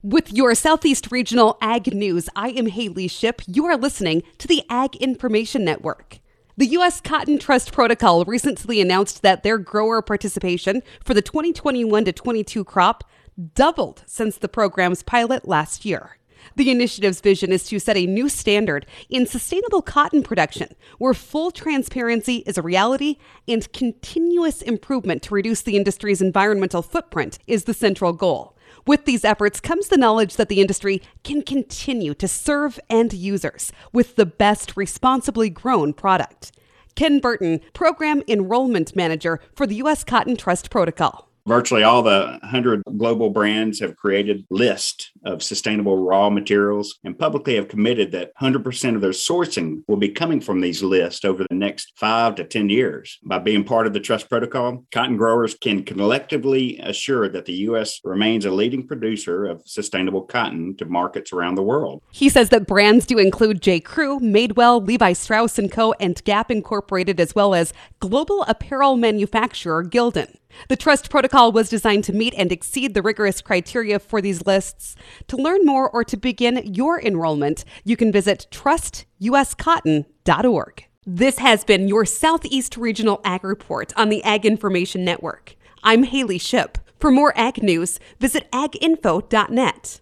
With your Southeast Regional Ag News, I am Haley Ship. You are listening to the Ag Information Network. The U.S. Cotton Trust Protocol recently announced that their grower participation for the 2021 to 22 crop doubled since the program's pilot last year. The initiative's vision is to set a new standard in sustainable cotton production, where full transparency is a reality and continuous improvement to reduce the industry's environmental footprint is the central goal. With these efforts comes the knowledge that the industry can continue to serve end users with the best responsibly grown product. Ken Burton, Program Enrollment Manager for the U.S. Cotton Trust Protocol. Virtually all the 100 global brands have created lists of sustainable raw materials and publicly have committed that 100% of their sourcing will be coming from these lists over the next 5 to 10 years. By being part of the Trust Protocol, cotton growers can collectively assure that the U.S. remains a leading producer of sustainable cotton to markets around the world. He says that brands do include J. Crew, Madewell, Levi Strauss & Co., and Gap Incorporated, as well as global apparel manufacturer Gildan. The Trust Protocol was designed to meet and exceed the rigorous criteria for these lists. To learn more or to begin your enrollment, you can visit trustuscotton.org. This has been your Southeast Regional Ag Report on the Ag Information Network. I'm Haley Ship. For more ag news, visit aginfo.net.